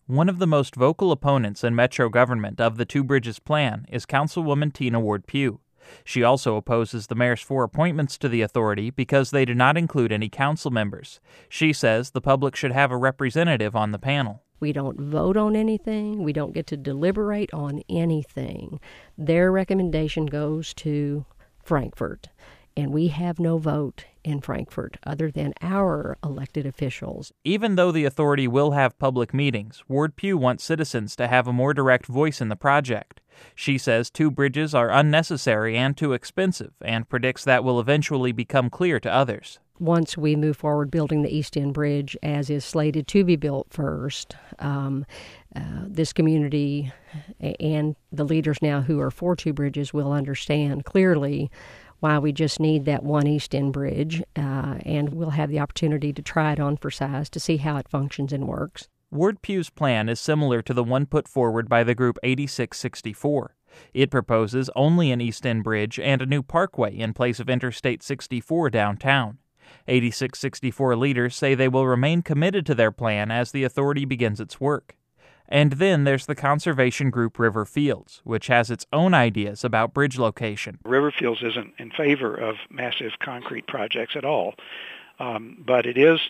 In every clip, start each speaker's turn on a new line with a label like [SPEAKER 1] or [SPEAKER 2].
[SPEAKER 1] One of the most vocal opponents in Metro government of the Two Bridges plan is Councilwoman Tina Ward Pugh. She also opposes the mayor's 4 appointments to the authority because they do not include any council members. She says the public should have a representative on the panel.
[SPEAKER 2] We don't vote on anything. We don't get to deliberate on anything. Their recommendation goes to Frankfort, and we have no vote in Frankfort other than our elected officials.
[SPEAKER 1] Even though the authority will have public meetings, Ward Pugh wants citizens to have a more direct voice in the project. She says 2 bridges are unnecessary and too expensive, and predicts that will eventually become clear to others.
[SPEAKER 2] Once we move forward building the East End Bridge, as is slated to be built first, this community and the leaders now who are for 2 bridges will understand clearly why we just need that one East End Bridge, and we'll have the opportunity to try it on for size to see how it functions and works.
[SPEAKER 1] Ward Pugh's plan is similar to the one put forward by the group 8664. It proposes only an East End Bridge and a new parkway in place of Interstate 64 downtown. 8664 leaders say they will remain committed to their plan as the authority begins its work. And then there's the conservation group River Fields, which has its own ideas about bridge location.
[SPEAKER 3] River Fields isn't in favor of massive concrete projects at all, but it is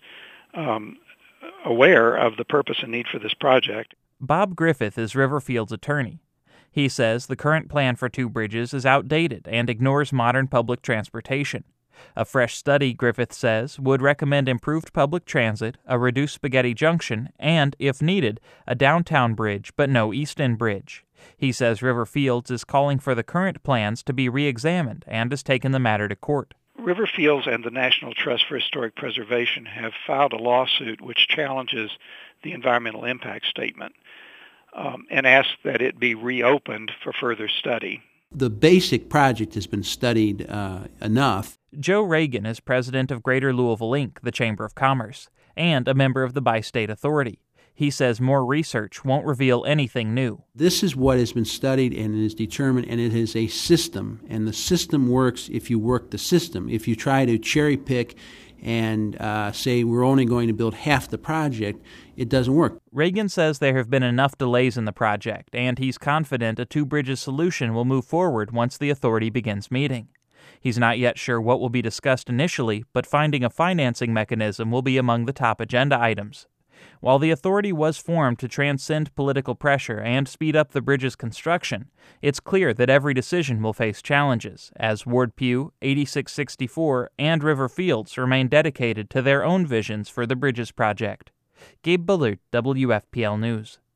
[SPEAKER 3] aware of the purpose and need for this project.
[SPEAKER 1] Bob Griffith is River Fields' attorney. He says the current plan for 2 bridges is outdated and ignores modern public transportation. A fresh study, Griffith says, would recommend improved public transit, a reduced Spaghetti Junction, and, if needed, a downtown bridge, but no East End Bridge. He says River Fields is calling for the current plans to be re-examined and has taken the matter to court.
[SPEAKER 3] River Fields and the National Trust for Historic Preservation have filed a lawsuit which challenges the environmental impact statement and asks that it be reopened for further study.
[SPEAKER 4] The basic project has been studied enough.
[SPEAKER 1] Joe Reagan is president of Greater Louisville, Inc., the Chamber of Commerce, and a member of the Bi-State Authority. He says more research won't reveal anything new.
[SPEAKER 4] This is what has been studied and is determined, and it is a system. And the system works if you work the system. If you try to cherry pick and say we're only going to build half the project, it doesn't work.
[SPEAKER 1] Reagan says there have been enough delays in the project, and he's confident a 2 bridges solution will move forward once the authority begins meeting. He's not yet sure what will be discussed initially, but finding a financing mechanism will be among the top agenda items. While the authority was formed to transcend political pressure and speed up the bridge's construction, it's clear that every decision will face challenges, as Ward Pugh, 8664, and River Fields remain dedicated to their own visions for the bridges project. Gabe Bullard, WFPL News.